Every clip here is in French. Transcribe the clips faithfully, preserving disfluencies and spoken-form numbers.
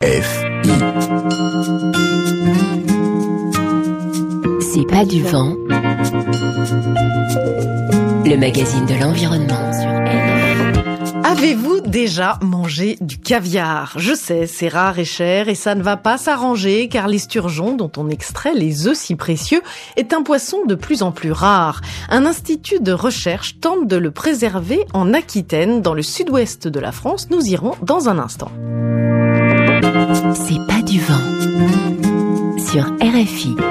F I. C'est pas du vent. Le magazine de l'environnement sur R F I. Avez-vous déjà mangé du caviar ? Je sais, c'est rare et cher et ça ne va pas s'arranger car l'esturgeon dont on extrait les œufs si précieux est un poisson de plus en plus rare. Un institut de recherche tente de le préserver en Aquitaine, dans le sud-ouest de la France. Nous irons dans un instant. C'est pas du vent sur R F I.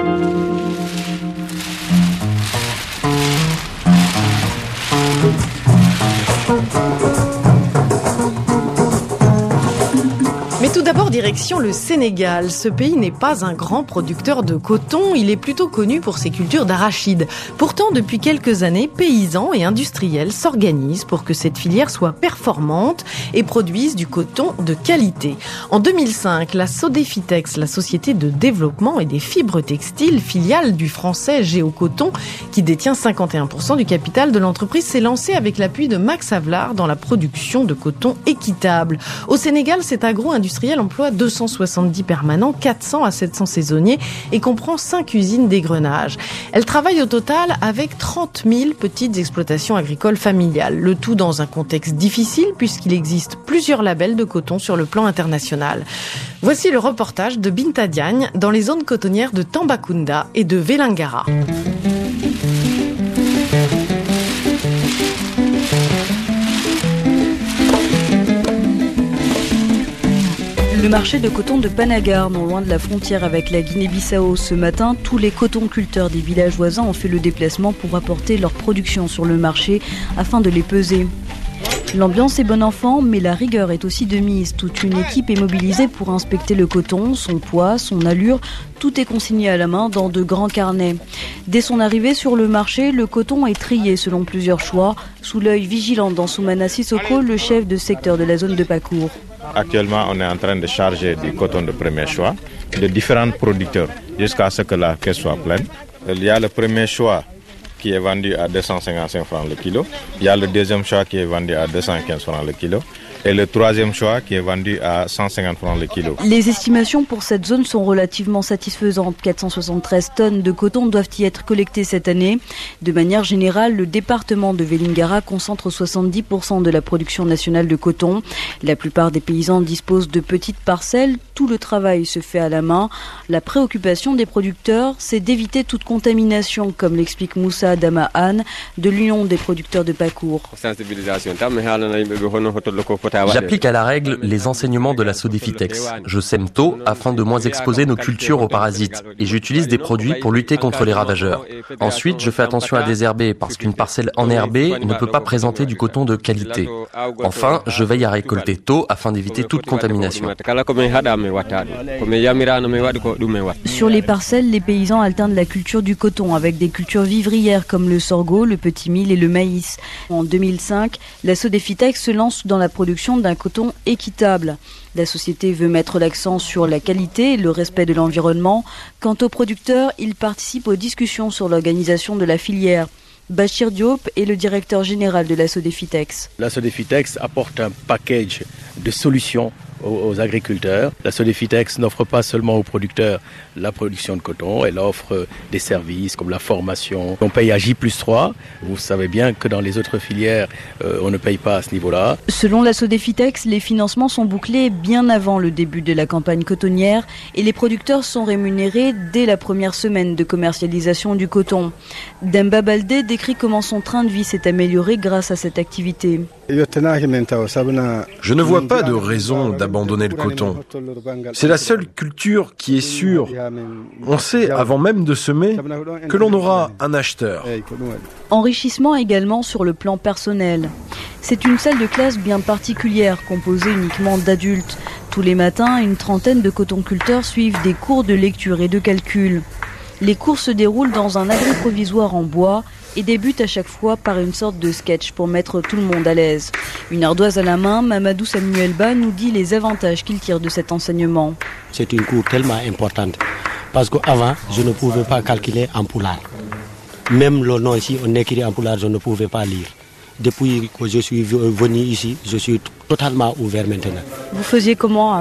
Mais tout d'abord, direction le Sénégal. Ce pays n'est pas un grand producteur de coton, il est plutôt connu pour ses cultures d'arachides. Pourtant, depuis quelques années, paysans et industriels s'organisent pour que cette filière soit performante et produise du coton de qualité. En deux mille cinq, la Sodefitex, la société de développement et des fibres textiles, filiale du français Géocoton, qui détient cinquante et un pour cent du capital de l'entreprise, s'est lancée avec l'appui de Max Havelaar dans la production de coton équitable. Au Sénégal, cet agro-industriel emploie deux cent soixante-dix permanents, quatre cents à sept cents saisonniers et comprend cinq usines d'égrenage. Elle travaille au total avec trente mille petites exploitations agricoles familiales. Le tout dans un contexte difficile puisqu'il existe plusieurs labels de coton sur le plan international. Voici le reportage de Binta Diagne dans les zones cotonnières de Tambacounda et de Vélingara. Le marché de coton de Panagar, non loin de la frontière avec la Guinée-Bissau. Ce matin, tous les cotonculteurs des villages voisins ont fait le déplacement pour apporter leur production sur le marché afin de les peser. L'ambiance est bon enfant, mais la rigueur est aussi de mise. Toute une équipe est mobilisée pour inspecter le coton, son poids, son allure. Tout est consigné à la main dans de grands carnets. Dès son arrivée sur le marché, le coton est trié selon plusieurs choix, sous l'œil vigilant d'Ansoumana Sissoko, le chef de secteur de la zone de Pakour. Actuellement, on est en train de charger du coton de premier choix de différents producteurs jusqu'à ce que la caisse soit pleine. Il y a le premier choix qui est vendu à deux cent cinquante-cinq francs le kilo. Il y a le deuxième choix qui est vendu à deux cent quinze francs le kilo. Et le troisième choix qui est vendu à cent cinquante francs le kilo. Les estimations pour cette zone sont relativement satisfaisantes. quatre cent soixante-treize tonnes de coton doivent y être collectées cette année. De manière générale, le département de Vélingara concentre soixante-dix pour cent de la production nationale de coton. La plupart des paysans disposent de petites parcelles. Tout le travail se fait à la main. La préoccupation des producteurs, c'est d'éviter toute contamination, comme l'explique Moussa Adama Anne de l'Union des producteurs de Pakour. J'applique à la règle les enseignements de la Sodefitex. Je sème tôt afin de moins exposer nos cultures aux parasites et j'utilise des produits pour lutter contre les ravageurs. Ensuite, je fais attention à désherber parce qu'une parcelle enherbée ne peut pas présenter du coton de qualité. Enfin, je veille à récolter tôt afin d'éviter toute contamination. Sur les parcelles, les paysans alternent la culture du coton avec des cultures vivrières comme le sorgho, le petit mil et le maïs. En deux mille cinq, la Sodefitex se lance dans la production d'un coton équitable. La société veut mettre l'accent sur la qualité et le respect de l'environnement. Quant aux producteurs, ils participent aux discussions sur l'organisation de la filière. Bachir Diop est le directeur général de la Sodefitex. La Sodefitex apporte un package de solutions aux agriculteurs. La Sodefitex n'offre pas seulement aux producteurs la production de coton, elle offre des services comme la formation. On paye à J plus trois. Vous savez bien que dans les autres filières, euh, on ne paye pas à ce niveau-là. Selon la Sodefitex, les financements sont bouclés bien avant le début de la campagne cotonnière et les producteurs sont rémunérés dès la première semaine de commercialisation du coton. Demba Baldé décrit comment son train de vie s'est amélioré grâce à cette activité. Je ne vois pas de raison d'abandonner le coton. C'est la seule culture qui est sûre. On sait, avant même de semer, que l'on aura un acheteur. Enrichissement également sur le plan personnel. C'est une salle de classe bien particulière, composée uniquement d'adultes. Tous les matins, une trentaine de cotonculteurs suivent des cours de lecture et de calcul. Les cours se déroulent dans un abri provisoire en bois et débutent à chaque fois par une sorte de sketch pour mettre tout le monde à l'aise. Une ardoise à la main, Mamadou Samuel Ba nous dit les avantages qu'il tire de cet enseignement. C'est une cours tellement importante parce qu'avant, je ne pouvais pas calculer en poulard. Même le nom ici, on écrit en poulard, je ne pouvais pas lire. Depuis que je suis venu ici, je suis totalement ouvert maintenant. Vous faisiez comment avant ?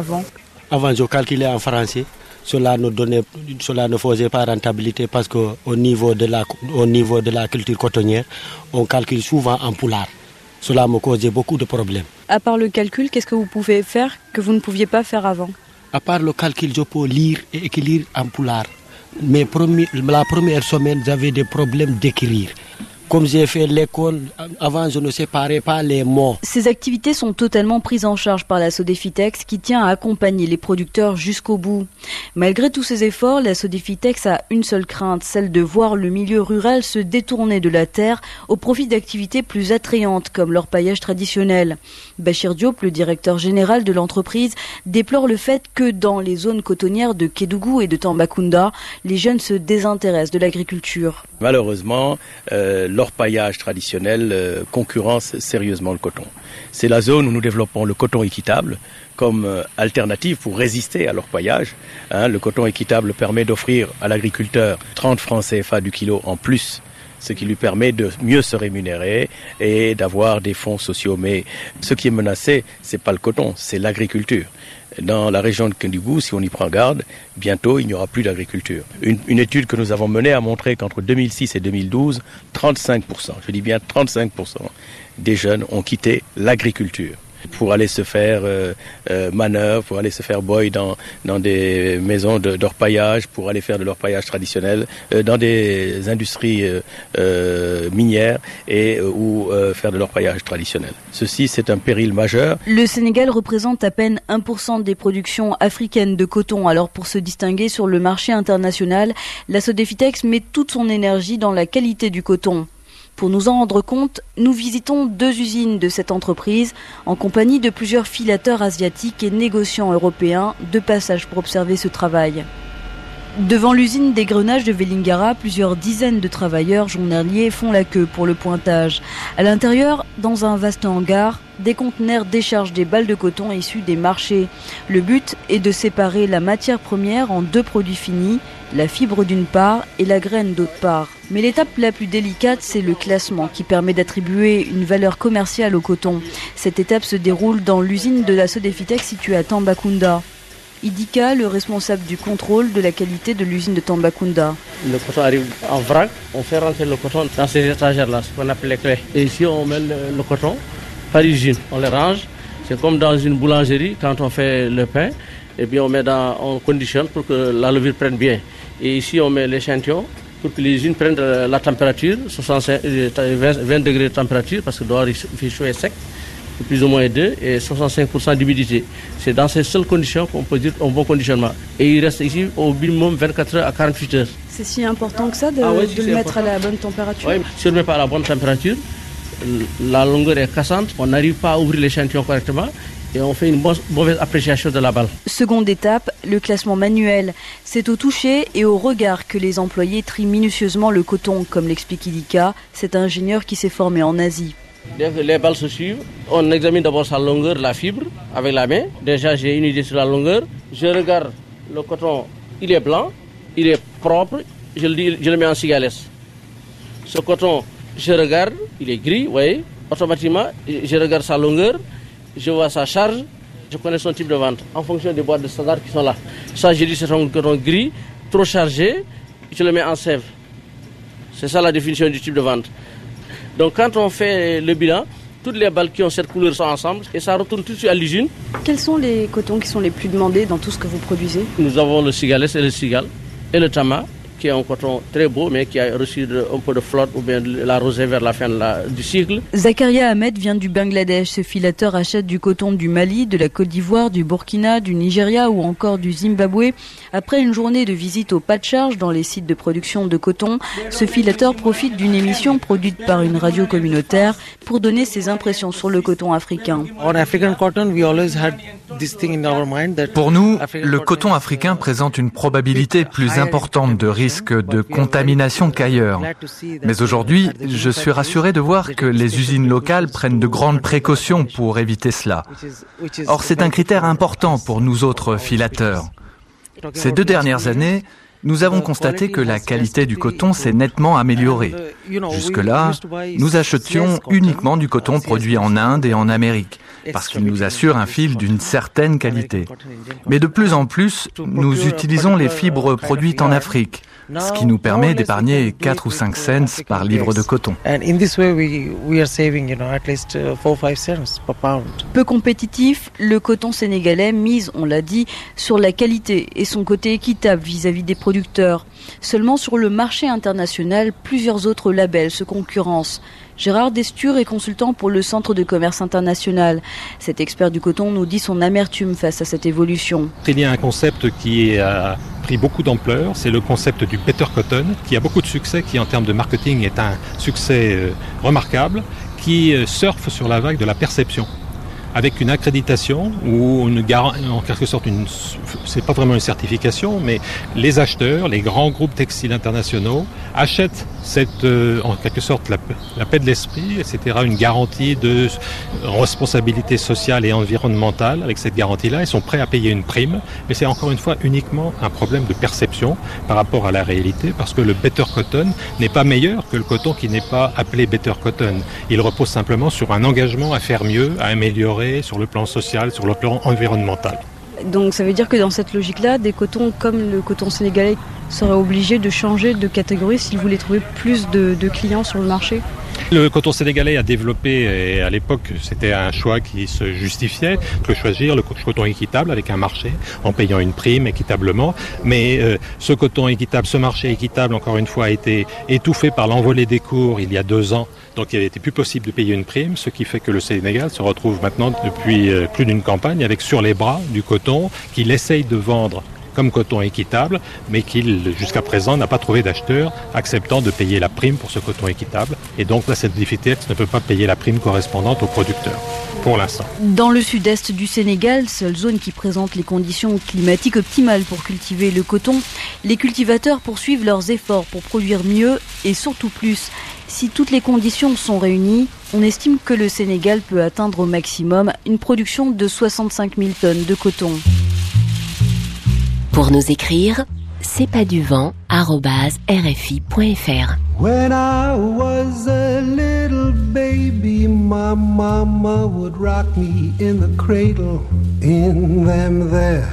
Avant, je calculais en français. Cela ne donnait, cela ne faisait pas rentabilité parce qu'au niveau de la, au niveau de la culture cotonnière, on calcule souvent en poulard. Cela me causait beaucoup de problèmes. À part le calcul, qu'est-ce que vous pouvez faire que vous ne pouviez pas faire avant? À part le calcul, je peux lire et écrire en poulard. Mais premier, la première semaine, j'avais des problèmes d'écrire. Comme j'ai fait l'école, avant je ne séparais pas les mots. Ces activités sont totalement prises en charge par la Sodefitex qui tient à accompagner les producteurs jusqu'au bout. Malgré tous ces efforts, la Sodefitex a une seule crainte, celle de voir le milieu rural se détourner de la terre au profit d'activités plus attrayantes comme l'orpaillage traditionnel. Bachir Diop, le directeur général de l'entreprise, déplore le fait que dans les zones cotonnières de Kédougou et de Tambacounda, les jeunes se désintéressent de l'agriculture. Malheureusement, euh, l'orpaillage traditionnel euh, concurrence sérieusement le coton. C'est la zone où nous développons le coton équitable comme euh, alternative pour résister à l'orpaillage. Hein, le coton équitable permet d'offrir à l'agriculteur trente francs C F A du kilo en plus, ce qui lui permet de mieux se rémunérer et d'avoir des fonds sociaux. Mais ce qui est menacé, c'est pas le coton, c'est l'agriculture. Dans la région de Kédougou, si on y prend garde, bientôt il n'y aura plus d'agriculture. Une, une étude que nous avons menée a montré qu'entre deux mille six et deux mille douze, trente-cinq pour cent, je dis bien trente-cinq pour cent des jeunes ont quitté l'agriculture pour aller se faire euh, euh, manœuvre, pour aller se faire boy dans, dans des maisons de, d'orpaillage, pour aller faire de l'orpaillage traditionnel, euh, dans des industries euh, euh, minières et euh, ou euh, faire de l'orpaillage traditionnel. Ceci, c'est un péril majeur. Le Sénégal représente à peine un pour cent des productions africaines de coton. Alors pour se distinguer sur le marché international, la Sodefitex met toute son énergie dans la qualité du coton. Pour nous en rendre compte, nous visitons deux usines de cette entreprise en compagnie de plusieurs filateurs asiatiques et négociants européens de passage pour observer ce travail. Devant l'usine d'égrenage de Vélingara, plusieurs dizaines de travailleurs journaliers font la queue pour le pointage. À l'intérieur, dans un vaste hangar, des conteneurs déchargent des balles de coton issues des marchés. Le but est de séparer la matière première en deux produits finis, la fibre d'une part et la graine d'autre part. Mais l'étape la plus délicate, c'est le classement qui permet d'attribuer une valeur commerciale au coton. Cette étape se déroule dans l'usine de la Sodefitex située à Tambacounda. Idika, le responsable du contrôle de la qualité de l'usine de Tambacounda. Le coton arrive en vrac, on fait rentrer le coton dans ces étagères-là, ce qu'on appelle les clés. Et ici, on met le, le coton par usine, on le range. C'est comme dans une boulangerie, quand on fait le pain, et bien on met dans, on conditionne pour que la levure prenne bien. Et ici, on met l'échantillon pour que les usines prennent la température, soixante-cinq, vingt degrés de température, parce que dehors il fait chaud et sec. Plus ou moins deux et soixante-cinq pour cent d'humidité. C'est dans ces seules conditions qu'on peut dire un bon conditionnement. Et il reste ici au minimum vingt-quatre heures à quarante-huit heures. C'est si important que ça de, ah oui, de le mettre important. À la bonne température? Oui, si on ne met pas à la bonne température, la longueur est cassante, on n'arrive pas à ouvrir l'échantillon correctement et on fait une mauvaise appréciation de la balle. Seconde étape, le classement manuel. C'est au toucher et au regard que les employés trient minutieusement le coton, comme l'explique Idika, cet ingénieur qui s'est formé en Asie. Dès que les balles se suivent, on examine d'abord sa longueur, la fibre, avec la main. Déjà, j'ai une idée sur la longueur. Je regarde le coton, il est blanc, il est propre, je le, dis, je le mets en cigales. Ce coton, je regarde, il est gris, vous voyez. Automatiquement, je regarde sa longueur, je vois sa charge, je connais son type de vente en fonction des boîtes de standard qui sont là. Ça, j'ai dit c'est un coton gris, trop chargé, je le mets en sève. C'est ça la définition du type de vente. Donc quand on fait le bilan, toutes les balles qui ont cette couleur sont ensemble et ça retourne tout de suite à l'usine. Quels sont les cotons qui sont les plus demandés dans tout ce que vous produisez? Nous avons le cigales et le cigale et le tama, qui est un coton très beau mais qui a reçu de, un peu de flotte ou bien de la rosée vers la fin de la, du cycle. Zakaria Ahmed vient du Bangladesh. Ce filateur achète du coton du Mali, de la Côte d'Ivoire, du Burkina, du Nigeria ou encore du Zimbabwe. Après une journée de visite au pas de charge dans les sites de production de coton, ce filateur profite d'une émission produite par une radio communautaire pour donner ses impressions sur le coton africain. Pour nous, le coton africain présente une probabilité plus importante de risque de contamination qu'ailleurs. Mais aujourd'hui, je suis rassuré de voir que les usines locales prennent de grandes précautions pour éviter cela. Or, c'est un critère important pour nous autres filateurs. Ces deux dernières années, nous avons constaté que la qualité du coton s'est nettement améliorée. Jusque-là, nous achetions uniquement du coton produit en Inde et en Amérique, parce qu'il nous assure un fil d'une certaine qualité. Mais de plus en plus, nous utilisons les fibres produites en Afrique, ce qui nous permet d'épargner quatre ou cinq cents par livre de coton. Peu compétitif, le coton sénégalais mise, on l'a dit, sur la qualité et son côté équitable vis-à-vis des producteurs. Seulement sur le marché international, plusieurs autres labels se concurrencent. Gérard Destur est consultant pour le Centre de commerce international. Cet expert du coton nous dit son amertume face à cette évolution. Il y a un concept qui a pris beaucoup d'ampleur, c'est le concept du better cotton, qui a beaucoup de succès, qui en termes de marketing est un succès remarquable, qui surfe sur la vague de la perception, avec une accréditation ou une en quelque sorte une, c'est pas vraiment une certification, mais les acheteurs, les grands groupes textiles internationaux achètent cette, euh, en quelque sorte la, la paix de l'esprit, et cetera, une garantie de responsabilité sociale et environnementale. Avec cette garantie-là, ils sont prêts à payer une prime, mais c'est encore une fois uniquement un problème de perception par rapport à la réalité, parce que le better cotton n'est pas meilleur que le coton qui n'est pas appelé better cotton. Il repose simplement sur un engagement à faire mieux, à améliorer sur le plan social, sur le plan environnemental. Donc ça veut dire que dans cette logique-là, des cotons comme le coton sénégalais seraient obligés de changer de catégorie s'ils voulaient trouver plus de, de clients sur le marché ? Le coton sénégalais a développé, et à l'époque c'était un choix qui se justifiait, de choisir le coton équitable avec un marché en payant une prime équitablement. Mais euh, ce coton équitable, ce marché équitable, encore une fois, a été étouffé par l'envolée des cours il y a deux ans. Donc il n'était plus possible de payer une prime, ce qui fait que le Sénégal se retrouve maintenant depuis euh, plus d'une campagne avec sur les bras du coton qu'il essaye de vendre comme coton équitable, mais qu'il, jusqu'à présent, n'a pas trouvé d'acheteur acceptant de payer la prime pour ce coton équitable. Et donc, là, cette Diffitex ne peut pas payer la prime correspondante aux producteurs, pour l'instant. Dans le sud-est du Sénégal, seule zone qui présente les conditions climatiques optimales pour cultiver le coton, les cultivateurs poursuivent leurs efforts pour produire mieux et surtout plus. Si toutes les conditions sont réunies, on estime que le Sénégal peut atteindre au maximum une production de soixante-cinq mille tonnes de coton. Pour nous écrire, c'est pas du vent arobase r f i point f r. When I was a little baby, my mama would rock me in the cradle in them there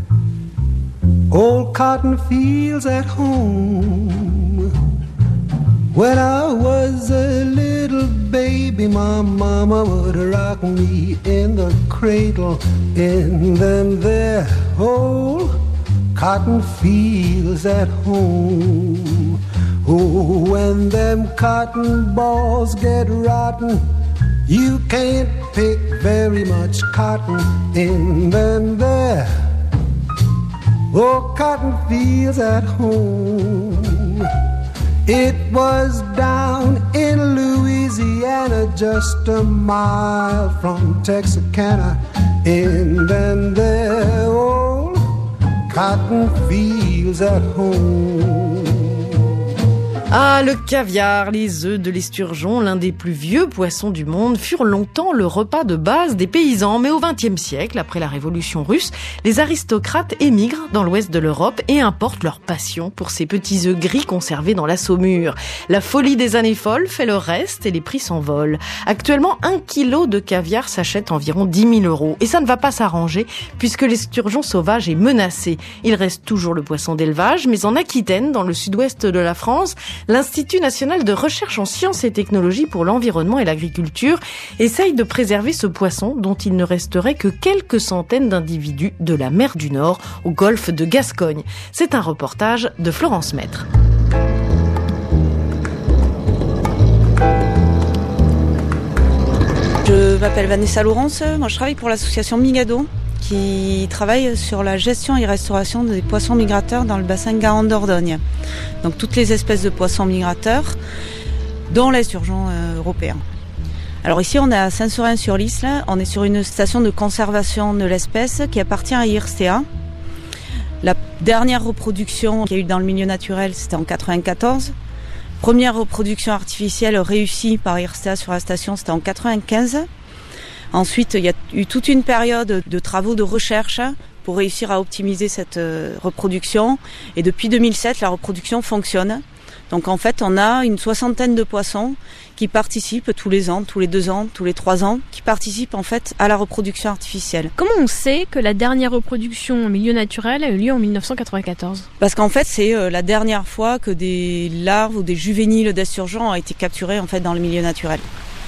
old cotton fields at home. When I was a little baby, my mama would rock me in the cradle in them there old cotton fields at home. Oh, when them cotton balls get rotten, you can't pick very much cotton in them there. Oh, cotton fields at home. It was down in Louisiana, just a mile from Texarkana, in them there old cotton fields at home. Ah, le caviar, les œufs de l'esturgeon, l'un des plus vieux poissons du monde, furent longtemps le repas de base des paysans. Mais au vingtième siècle, après la révolution russe, les aristocrates émigrent dans l'ouest de l'Europe et importent leur passion pour ces petits œufs gris conservés dans la saumure. La folie des années folles fait le reste et les prix s'envolent. Actuellement, un kilo de caviar s'achète environ dix mille euros. Et ça ne va pas s'arranger puisque l'esturgeon sauvage est menacé. Il reste toujours le poisson d'élevage, mais en Aquitaine, dans le sud-ouest de la France, l'Institut national de recherche en sciences et technologies pour l'environnement et l'agriculture essaye de préserver ce poisson dont il ne resterait que quelques centaines d'individus de la mer du Nord au golfe de Gascogne. C'est un reportage de Florence Maître. Je m'appelle Vanessa Laurence, moi je travaille pour l'association Migado qui travaille sur la gestion et restauration des poissons migrateurs dans le bassin Garonne-Dordogne. Donc toutes les espèces de poissons migrateurs, dont l'esturgeon européen. Alors ici on est à Saint-Saurin-sur-Lys, là. On est sur une station de conservation de l'espèce qui appartient à I R S T A. La dernière reproduction qu'il y a eu dans le milieu naturel, c'était en quatre-vingt-quatorze. Première reproduction artificielle réussie par I R S T A sur la station, c'était en quatre-vingt-quinze. Ensuite, il y a eu toute une période de travaux de recherche pour réussir à optimiser cette reproduction. Et depuis deux mille sept, la reproduction fonctionne. Donc en fait, on a une soixantaine de poissons qui participent tous les ans, tous les deux ans, tous les trois ans, qui participent en fait à la reproduction artificielle. Comment on sait que la dernière reproduction en milieu naturel a eu lieu en mille neuf cent quatre-vingt-quatorze ? Parce qu'en fait, c'est euh, la dernière fois que des larves ou des juvéniles d'esturgeons ont été capturés en fait dans le milieu naturel.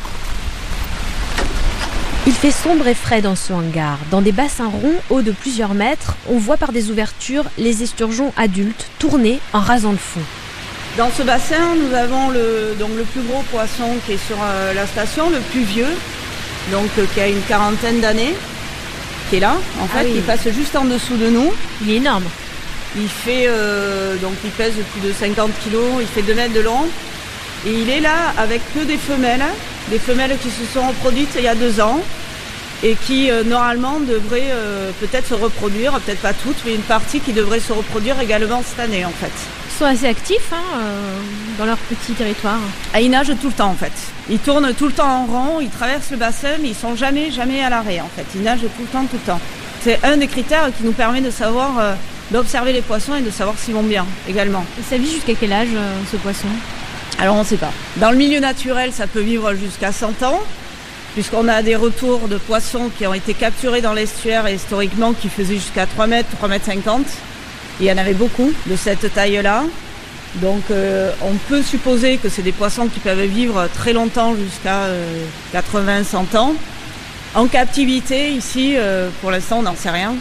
Il fait sombre et frais dans ce hangar. Dans des bassins ronds hauts de plusieurs mètres, on voit par des ouvertures les esturgeons adultes tourner en rasant le fond. Dans ce bassin, nous avons le, donc le plus gros poisson qui est sur euh, la station, le plus vieux, donc euh, qui a une quarantaine d'années, qui est là, en fait, ah oui. Il passe juste en dessous de nous. Il est énorme. Il fait, euh, donc il pèse plus de cinquante kilos, il fait deux mètres de long, et il est là avec que des femelles, des femelles qui se sont reproduites il y a deux ans, et qui euh, normalement devraient euh, peut-être se reproduire, peut-être pas toutes, mais une partie qui devrait se reproduire également cette année en fait. Ils sont assez actifs hein, euh, dans leur petit territoire. Ah, ils nagent tout le temps en fait. Ils tournent tout le temps en rond, ils traversent le bassin, mais ils sont jamais, jamais à l'arrêt en fait. Ils nagent tout le temps, tout le temps. C'est un des critères qui nous permet de savoir, euh, d'observer les poissons et de savoir s'ils vont bien également. Et ça vit jusqu'à quel âge euh, ce poisson ? Alors on ne sait pas. Dans le milieu naturel, ça peut vivre jusqu'à cent ans. Puisqu'on a des retours de poissons qui ont été capturés dans l'estuaire et historiquement qui faisaient jusqu'à trois mètres, trois mètres cinquante. Il y en avait beaucoup de cette taille-là. Donc euh, on peut supposer que c'est des poissons qui peuvent vivre très longtemps, jusqu'à euh, quatre-vingts à cent ans. En captivité, ici, euh, pour l'instant, on n'en sait rien.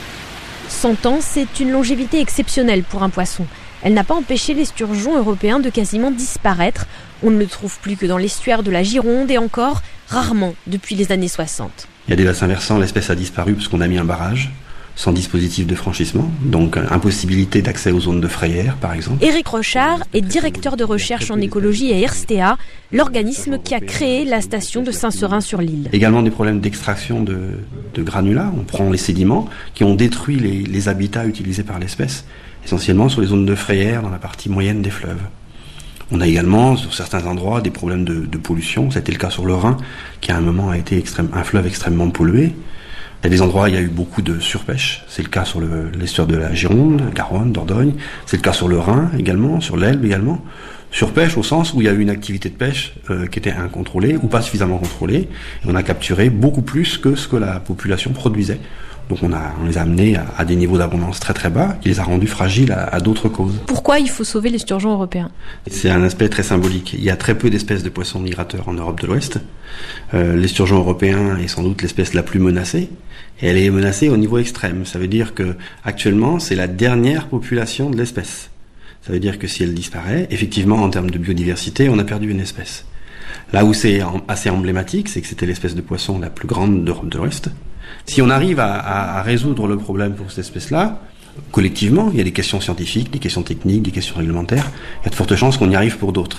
cent ans, c'est une longévité exceptionnelle pour un poisson. Elle n'a pas empêché l'esturgeon européen de quasiment disparaître. On ne le trouve plus que dans l'estuaire de la Gironde et encore rarement depuis les années soixante. Il y a des bassins versants, l'espèce a disparu parce qu'on a mis un barrage sans dispositif de franchissement, donc impossibilité d'accès aux zones de frayère par exemple. Éric Rochard est directeur de recherche en écologie à Irstea, l'organisme qui a créé la station de Saint-Seurin-sur-l'Île. Également des problèmes d'extraction de, de granulats, on prend les sédiments qui ont détruit les, les habitats utilisés par l'espèce, essentiellement sur les zones de frayère dans la partie moyenne des fleuves. On a également, sur certains endroits, des problèmes de, de pollution. C'était le cas sur le Rhin, qui à un moment a été extrême, un fleuve extrêmement pollué. Il y a des endroits où il y a eu beaucoup de surpêche. C'est le cas sur le, l'estuaire de la Gironde, Garonne, Dordogne. C'est le cas sur le Rhin également, sur l'Elbe également. Surpêche au sens où il y a eu une activité de pêche euh, qui était incontrôlée ou pas suffisamment contrôlée. Et on a capturé beaucoup plus que ce que la population produisait. Donc on, a, on les a amenés à, à des niveaux d'abondance très très bas, qui les a rendus fragiles à, à d'autres causes. Pourquoi il faut sauver l'esturgeon européen ? C'est un aspect très symbolique. Il y a très peu d'espèces de poissons migrateurs en Europe de l'Ouest. Euh, l'esturgeon européen est sans doute l'espèce la plus menacée, et elle est menacée au niveau extrême. Ça veut dire que actuellement c'est la dernière population de l'espèce. Ça veut dire que si elle disparaît, effectivement en termes de biodiversité, on a perdu une espèce. Là où c'est assez emblématique, c'est que c'était l'espèce de poisson la plus grande d'Europe de l'Ouest. Si on arrive à, à, à résoudre le problème pour cette espèce-là, collectivement, il y a des questions scientifiques, des questions techniques, des questions réglementaires, il y a de fortes chances qu'on y arrive pour d'autres.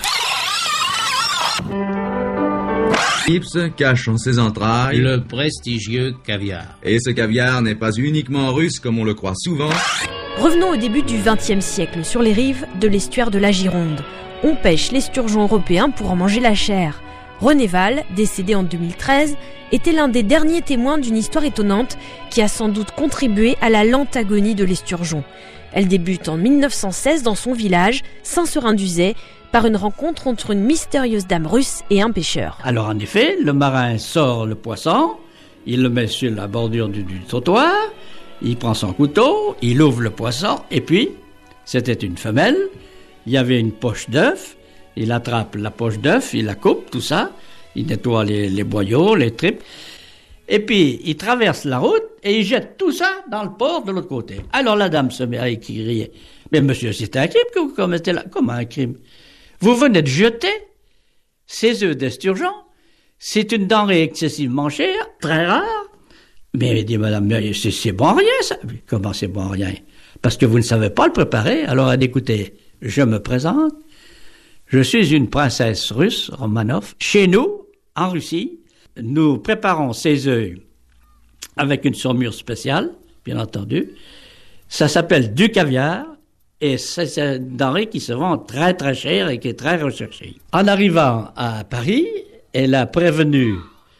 Ips cache en ses entrailles le prestigieux caviar. Et ce caviar n'est pas uniquement russe comme on le croit souvent. Revenons au début du vingtième siècle, sur les rives de l'estuaire de la Gironde. On pêche l'esturgeon européen pour en manger la chair. René Val, décédé en deux mille treize, était l'un des derniers témoins d'une histoire étonnante qui a sans doute contribué à la lente agonie de l'esturgeon. Elle débute en mille neuf cent seize dans son village, Saint-Seurin-d'Uzay, par une rencontre entre une mystérieuse dame russe et un pêcheur. Alors en effet, le marin sort le poisson, il le met sur la bordure du, du trottoir, il prend son couteau, il ouvre le poisson, et puis, c'était une femelle, il y avait une poche d'œuf, il attrape la poche d'œuf, il la coupe, tout ça, il nettoie les, les boyaux, les tripes, et puis il traverse la route et il jette tout ça dans le port de l'autre côté. Alors la dame se met à crier, « Mais monsieur, c'est un crime que vous commettez là. » « Comment un crime? Vous venez de jeter ces œufs d'esturgeon. C'est une denrée excessivement chère, très rare. » Mais dit madame, mais c'est, c'est bon rien ça. « Comment c'est bon rien? Parce que vous ne savez pas le préparer. » Alors elle dit, « Écoutez, je me présente. Je suis une princesse russe, Romanov. Chez nous, en Russie, nous préparons ces œufs avec une saumure spéciale, bien entendu. Ça s'appelle du caviar et c'est une denrée qui se vend très très cher et qui est très recherchée. » En arrivant à Paris, elle a prévenu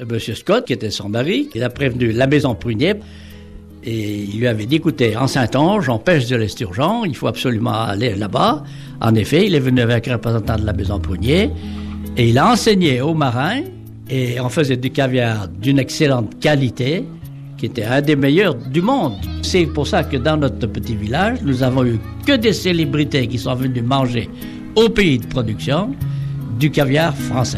M. Scott, qui était sans barrique, il a prévenu la maison Prunier et il lui avait dit, écoutez, en Saint-Onge, on pêche de l'esturgeon, il faut absolument aller là-bas. En effet, il est venu avec un représentant de la maison Prunier et il a enseigné aux marins et on faisait du caviar d'une excellente qualité qui était un des meilleurs du monde. C'est pour ça que dans notre petit village, nous avons eu que des célébrités qui sont venues manger au pays de production du caviar français.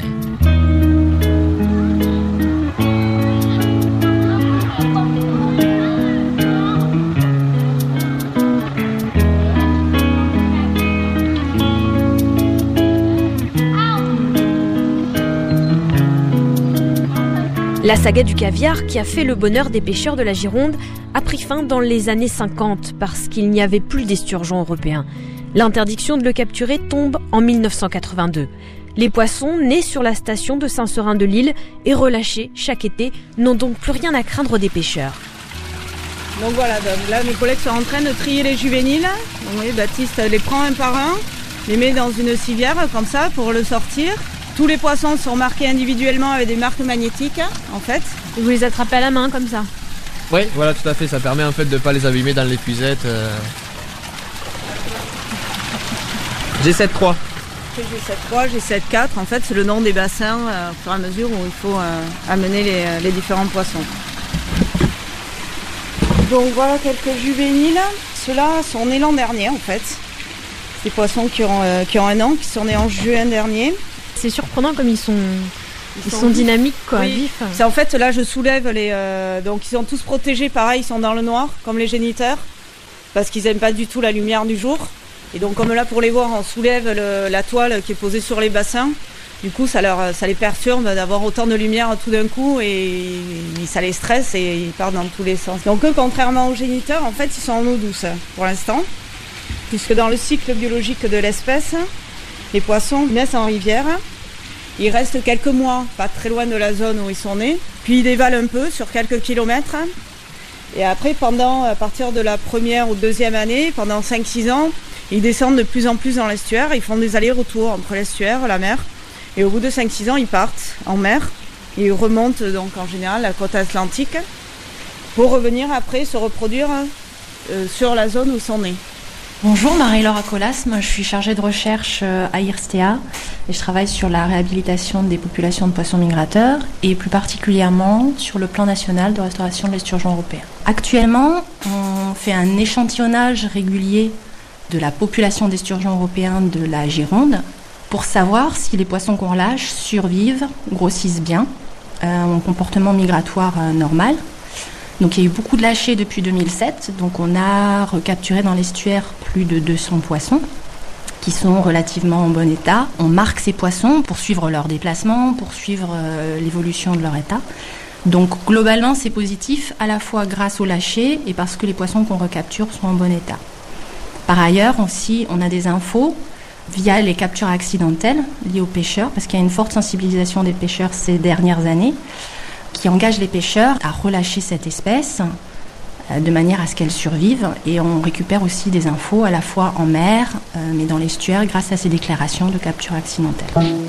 La saga du caviar, qui a fait le bonheur des pêcheurs de la Gironde, a pris fin dans les années cinquante parce qu'il n'y avait plus d'esturgeons européens. L'interdiction de le capturer tombe en mille neuf cent quatre-vingt-deux. Les poissons, nés sur la station de Saint-Seurin-de-l'Île et relâchés chaque été, n'ont donc plus rien à craindre des pêcheurs. Donc voilà, donc là mes collègues sont en train de trier les juvéniles. Donc, vous voyez, Baptiste les prend un par un, les met dans une civière comme ça pour le sortir. Tous les poissons sont marqués individuellement avec des marques magnétiques, en fait. Et vous les attrapez à la main comme ça? Oui, voilà, tout à fait. Ça permet en fait de ne pas les abîmer dans l'épuisette. Euh... G sept trois. G sept trois, G sept quatre, en fait, c'est le nom des bassins euh, au fur et à mesure où il faut euh, amener les, les différents poissons. Donc voilà quelques juvéniles. Ceux-là sont nés l'an dernier, en fait. Des poissons qui ont, euh, qui ont un an, qui sont nés en juin dernier. C'est surprenant comme ils sont, ils, ils sont, sont dynamiques, quoi, oui. vifs. C'est en fait, là, je soulève les... Euh, donc, ils sont tous protégés, pareil, ils sont dans le noir, comme les géniteurs, parce qu'ils n'aiment pas du tout la lumière du jour. Et donc, comme là, pour les voir, on soulève le, la toile qui est posée sur les bassins. Du coup, ça, leur, ça les perturbe d'avoir autant de lumière tout d'un coup et, et ça les stresse et ils partent dans tous les sens. Donc, eux, contrairement aux géniteurs, en fait, ils sont en eau douce pour l'instant, puisque dans le cycle biologique de l'espèce, les poissons naissent en rivière, ils restent quelques mois, pas très loin de la zone où ils sont nés, puis ils dévalent un peu sur quelques kilomètres. Et après, pendant, à partir de la première ou deuxième année, pendant cinq six ans, ils descendent de plus en plus dans l'estuaire, ils font des allers-retours entre l'estuaire et la mer. Et au bout de cinq six ans, ils partent en mer et ils remontent donc en général la côte atlantique pour revenir après se reproduire euh, sur la zone où ils sont nés. Bonjour, Marie-Laure Colasme, je suis chargée de recherche à I R S T A et je travaille sur la réhabilitation des populations de poissons migrateurs et plus particulièrement sur le plan national de restauration de l'esturgeon européen. Actuellement, on fait un échantillonnage régulier de la population d'esturgeons européens de la Gironde pour savoir si les poissons qu'on relâche survivent, grossissent bien, euh, ont un comportement migratoire euh, normal. Donc il y a eu beaucoup de lâchers depuis deux mille sept, donc on a recapturé dans l'estuaire plus de deux cents poissons qui sont relativement en bon état. On marque ces poissons pour suivre leur déplacement, pour suivre euh, l'évolution de leur état. Donc globalement c'est positif à la fois grâce au lâcher et parce que les poissons qu'on recapture sont en bon état. Par ailleurs aussi on a des infos via les captures accidentelles liées aux pêcheurs, parce qu'il y a une forte sensibilisation des pêcheurs ces dernières années, qui engage les pêcheurs à relâcher cette espèce euh, de manière à ce qu'elle survive. Et on récupère aussi des infos à la fois en mer, euh, mais dans l'estuaire, grâce à ces déclarations de capture accidentelle.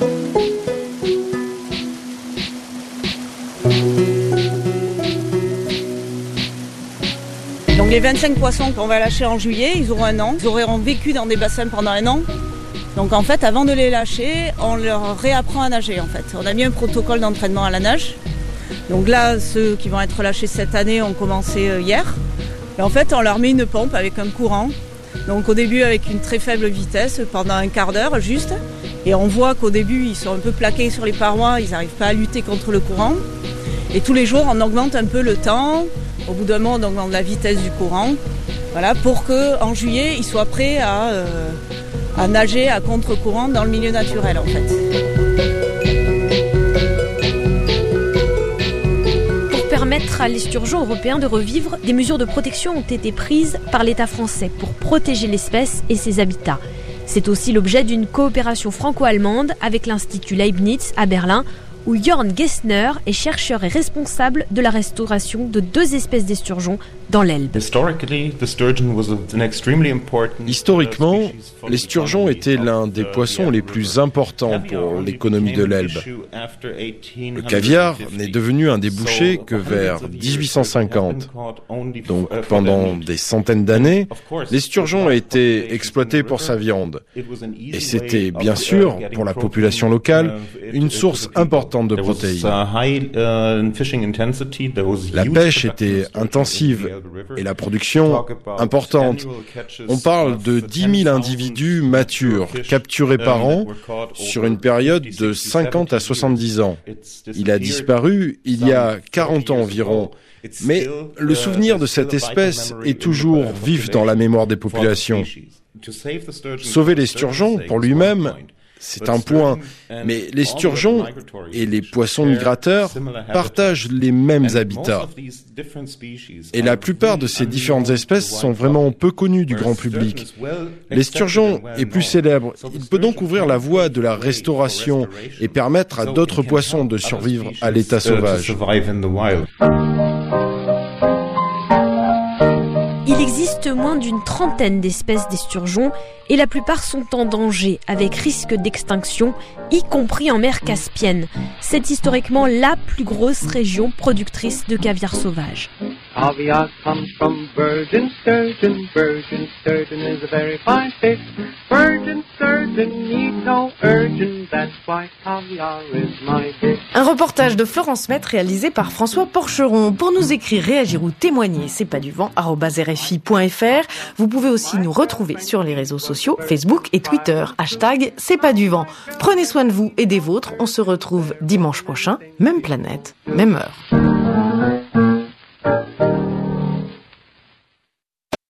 Donc les vingt-cinq poissons qu'on va lâcher en juillet, ils auront un an. Ils auront vécu dans des bassins pendant un an. Donc en fait, avant de les lâcher, on leur réapprend à nager en fait. On a mis un protocole d'entraînement à la nage. Donc là, ceux qui vont être relâchés cette année ont commencé hier. Et en fait, on leur met une pompe avec un courant. Donc au début avec une très faible vitesse, pendant un quart d'heure juste. Et on voit qu'au début, ils sont un peu plaqués sur les parois, ils n'arrivent pas à lutter contre le courant. Et tous les jours, on augmente un peu le temps. Au bout d'un moment, on augmente la vitesse du courant. Voilà, pour qu'en juillet, ils soient prêts à, euh, à nager à contre-courant dans le milieu naturel en fait. Permettre à l'esturgeon européen de revivre, des mesures de protection ont été prises par l'État français pour protéger l'espèce et ses habitats. C'est aussi l'objet d'une coopération franco-allemande avec l'Institut Leibniz à Berlin, où Jörn Gessner est chercheur et responsable de la restauration de deux espèces d'esturgeons dans l'Elbe. Historiquement, l'esturgeon était l'un des poissons les plus importants pour l'économie de l'Elbe. Le caviar n'est devenu un débouché que vers dix-huit cent cinquante. Donc pendant des centaines d'années, l'esturgeon a été exploité pour sa viande. Et c'était bien sûr, pour la population locale, une source importante de protéines. La pêche était intensive et la production importante. On parle de dix mille individus matures capturés par an sur une période de cinquante à soixante-dix ans. Il a disparu il y a quarante ans environ. Mais le souvenir de cette espèce est toujours vif dans la mémoire des populations. Sauver l'esturgeon, pour lui-même, c'est un point, mais l'esturgeon et les poissons migrateurs partagent les mêmes habitats. Et la plupart de ces différentes espèces sont vraiment peu connues du grand public. L'esturgeon est plus célèbre. Il peut donc ouvrir la voie de la restauration et permettre à d'autres poissons de survivre à l'état sauvage. Il existe moins d'une trentaine d'espèces d'esturgeons et la plupart sont en danger avec risque d'extinction, y compris en mer Caspienne. C'est historiquement la plus grosse région productrice de caviar sauvage. Caviar comes from virgin sturgeon. Virgin sturgeon is a very fine fish. Virgin sturgeon need no urging. That's why caviar is my dish. Un reportage de Florence Maître réalisé par François Porcheron. Pour nous écrire, réagir ou témoigner, c'est pas du vent, arobase r f i point f r. Vous pouvez aussi nous retrouver sur les réseaux sociaux, Facebook et Twitter. Hashtag c'est pas du vent. Prenez soin de vous et des vôtres. On se retrouve dimanche prochain, même planète, même heure.